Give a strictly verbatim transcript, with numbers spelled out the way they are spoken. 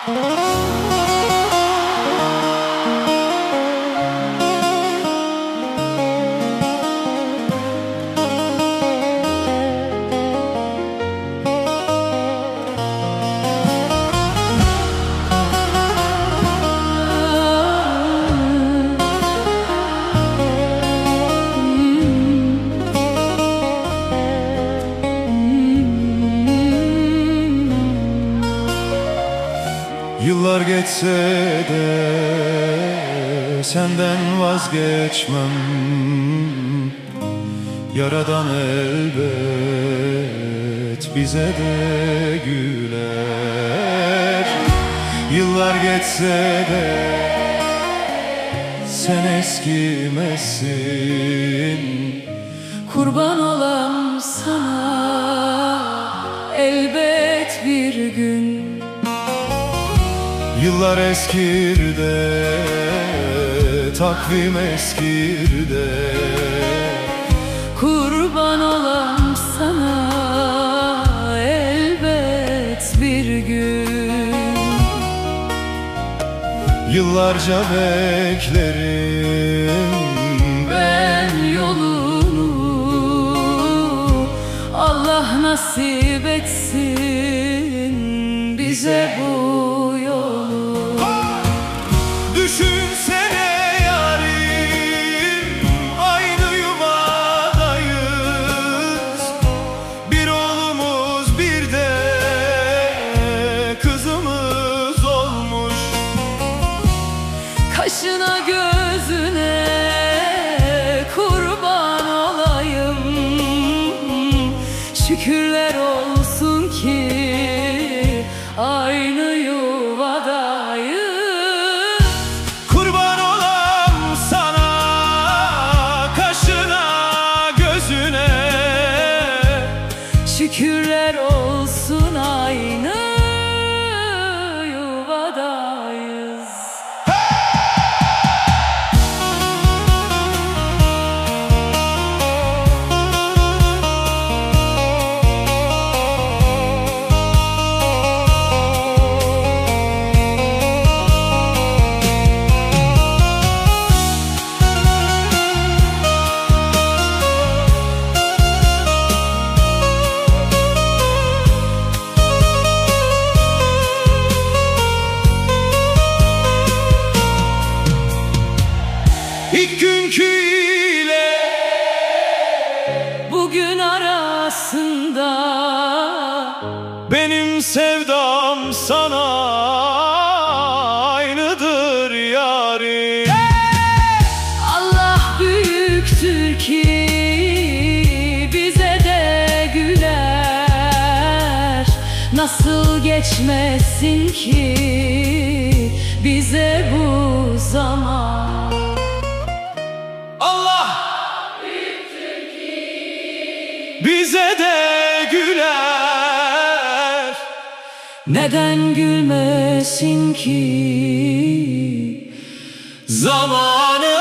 Yıllar geçse de senden vazgeçmem. Yaradan elbet bize de güler. Yıllar geçse de sen eskimezsin. Kurban olam sana elbet bir gün. Yıllar eskir de takvim eskir de Kurban olam sana elbet bir gün. Yıllarca beklerim ben yolunu, Allah nasip etsin bize bu yolu. Düşünsene yarim, aynı yuvadayız. Bir oğlumuz bir de kızımız olmuş. Kaşına gözüne kurban olayım. Şükürler olsun ki aynı yuvadayız. Kurban olam sana, kaşına gözüne. Şükürler olsun aynı yuvadayız. İlk günkü ile bugün arasında benim sevdam sana aynıdır yarim. Allah büyüktür ki bize de güler. Nasıl geçmesin ki bize bu zaman. Allah bize de güler. Neden gülmesin ki Zamanı